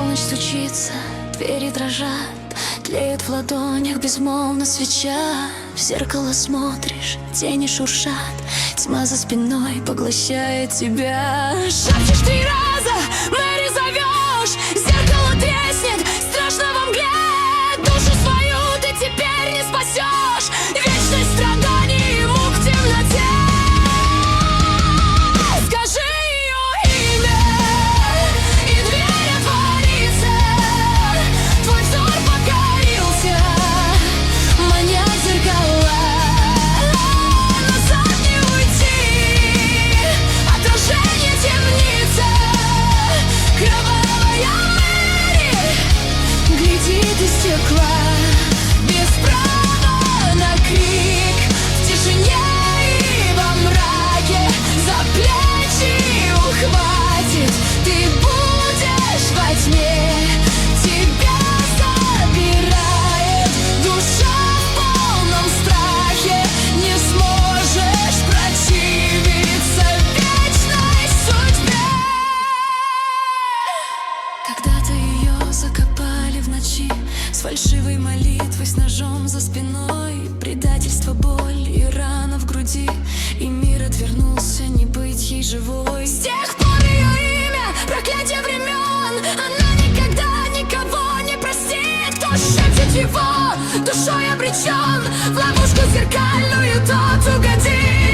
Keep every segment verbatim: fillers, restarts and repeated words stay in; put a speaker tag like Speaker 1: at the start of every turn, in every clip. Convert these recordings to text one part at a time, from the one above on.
Speaker 1: Полночь стучится, двери дрожат, тлеют в ладонях безмолвно свеча. В зеркало смотришь, тени шуршат, тьма за спиной поглощает тебя. Шепчешь три раза, Мэри зовешь, зеркало треснет, страшно во мгле. Душу свою ты теперь не спасешь, вечность страданий и мук в темноте. С фальшивой молитвой, с ножом за спиной, предательство, боль и рана в груди, и мир отвернулся, не быть ей живой. С тех пор ее имя, проклятие времен, она никогда никого не простит. Кто шепчет его, душой обречен, в ловушку зеркальную тот угодит.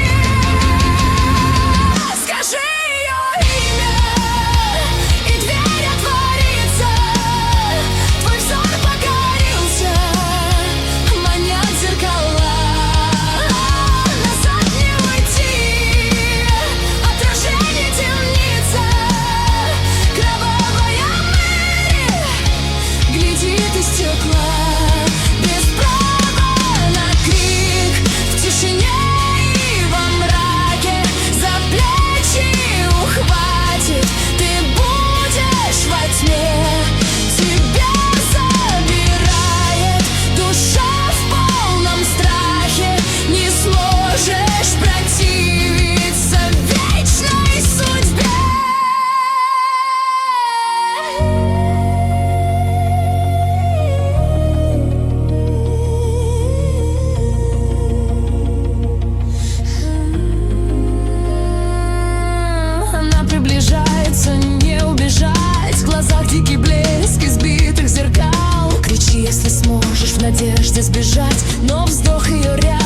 Speaker 1: Не убежать, в глазах дикий блеск избитых зеркал. Кричи, если сможешь, в надежде сбежать, но вздох ее рядом.